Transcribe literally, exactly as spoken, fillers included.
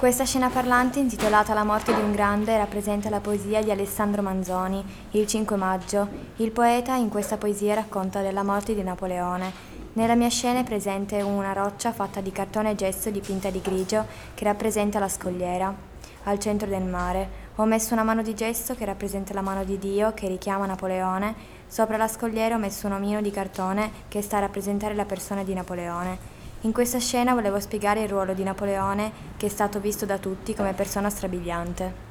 Questa scena parlante, intitolata La morte di un grande, rappresenta la poesia di Alessandro Manzoni, Il cinque maggio. Il poeta in questa poesia racconta della morte di Napoleone. Nella mia scena è presente una roccia fatta di cartone e gesso dipinta di grigio che rappresenta la scogliera. Al centro del mare ho messo una mano di gesso che rappresenta la mano di Dio che richiama Napoleone. Sopra la scogliera ho messo un omino di cartone che sta a rappresentare la persona di Napoleone. In questa scena volevo spiegare il ruolo di Napoleone che è stato visto da tutti come persona strabiliante.